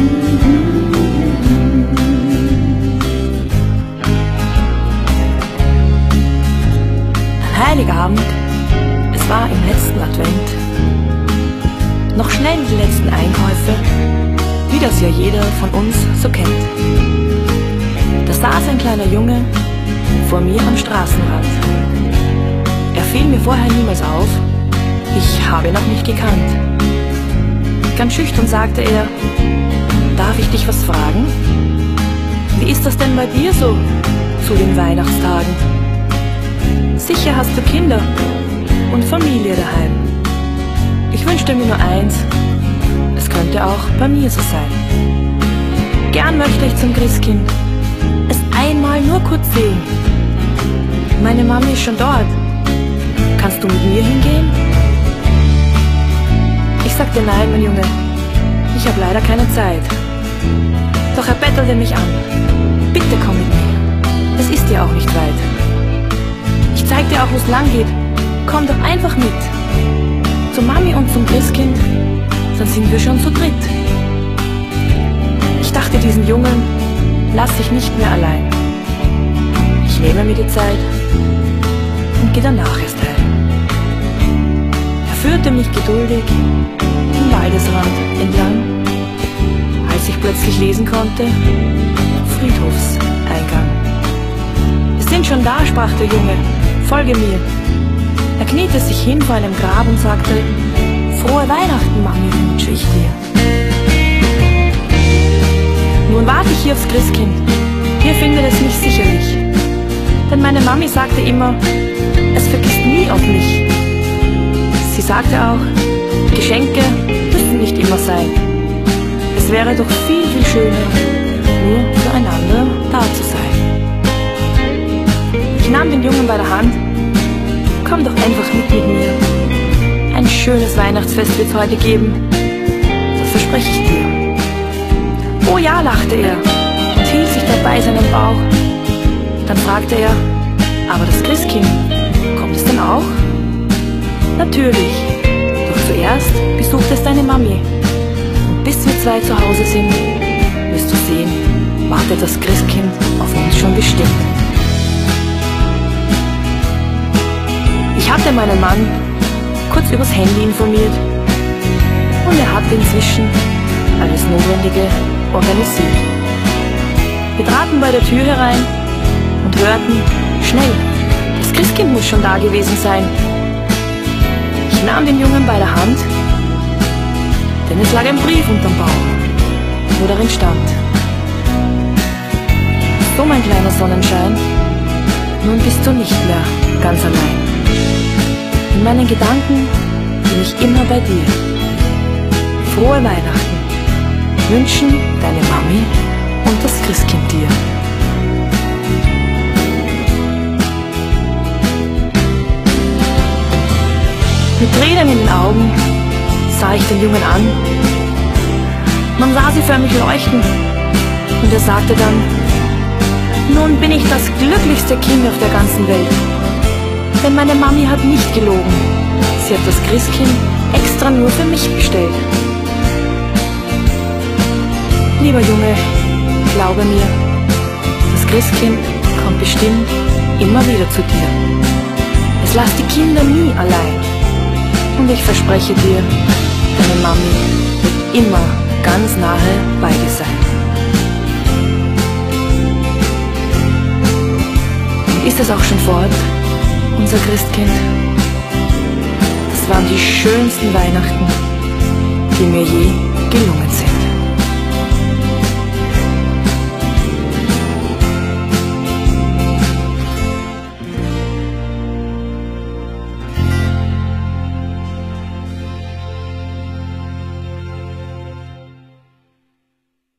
Heiligabend, es war im letzten Advent. Noch schnell die letzten Einkäufe, wie das ja jeder von uns so kennt. Da saß ein kleiner Junge vor mir am Straßenrand. Er fiel mir vorher niemals auf, ich habe ihn noch nicht gekannt. Ganz schüchtern sagte er: Darf ich dich was fragen? Wie ist das denn bei dir so zu den Weihnachtstagen? Sicher hast du Kinder und Familie daheim. Ich wünschte mir nur eins, es könnte auch bei mir so sein. Gern möchte ich zum Christkind es einmal nur kurz sehen. Meine Mami ist schon dort, kannst du mit mir hingehen? Ich sagte nein, mein Junge, ich habe leider keine Zeit. Doch er bettelte mich an: Bitte komm mit mir, es ist ja auch nicht weit. Ich zeig dir auch, wo's lang geht, komm doch einfach mit. Zur Mami und zum Christkind, dann sind wir schon zu dritt. Ich dachte, diesen Jungen lass ich nicht mehr allein. Ich nehme mir die Zeit und geh danach erst heim. Er führte mich geduldig den Waldesrand entlang, als ich plötzlich lesen konnte: Friedhofseingang. Wir sind schon da, sprach der Junge, folge mir. Er kniete sich hin vor einem Grab und sagte: Frohe Weihnachten, Mami, wünsche ich dir. Nun warte ich hier aufs Christkind, ihr findet es mich sicherlich. Denn meine Mami sagte immer, es vergisst nie auf mich. Sie sagte auch, Geschenke müssen nicht immer sein. Es wäre doch viel, viel schöner, nur füreinander da zu sein. Ich nahm den Jungen bei der Hand: Komm doch einfach mit mir. Ein schönes Weihnachtsfest wird's heute geben, das verspreche ich dir. Oh ja, lachte er und hielt sich dabei seinen Bauch. Dann fragte er: Aber das Christkind, kommt es denn auch? Natürlich, doch zuerst besucht es deine Mami. Und bis wir zwei zu Hause sind, wirst du sehen, wartet das Christkind auf uns schon bestimmt. Ich hatte meinen Mann kurz übers Handy informiert und er hatte inzwischen alles Notwendige organisiert. Wir traten bei der Tür herein und hörten: Schnell, das Christkind muss schon da gewesen sein. Ich nahm den Jungen bei der Hand, denn es lag ein Brief unterm Baum, wo darin stand: So, mein kleiner Sonnenschein, nun bist du nicht mehr ganz allein. In meinen Gedanken bin ich immer bei dir. Frohe Weihnachten wünschen deine Mami und das Christkind dir. Mit Tränen in den Augen sah ich den Jungen an. Man sah sie förmlich leuchten und er sagte dann: Nun bin ich das glücklichste Kind auf der ganzen Welt. Denn meine Mami hat nicht gelogen. Sie hat das Christkind extra nur für mich bestellt. Lieber Junge, glaube mir, das Christkind kommt bestimmt immer wieder zu dir. Es lässt die Kinder nie allein. Und ich verspreche dir, deine Mami wird immer ganz nahe bei dir sein. Und ist es auch schon fort, unser Christkind? Das waren die schönsten Weihnachten, die mir je gelungen sind.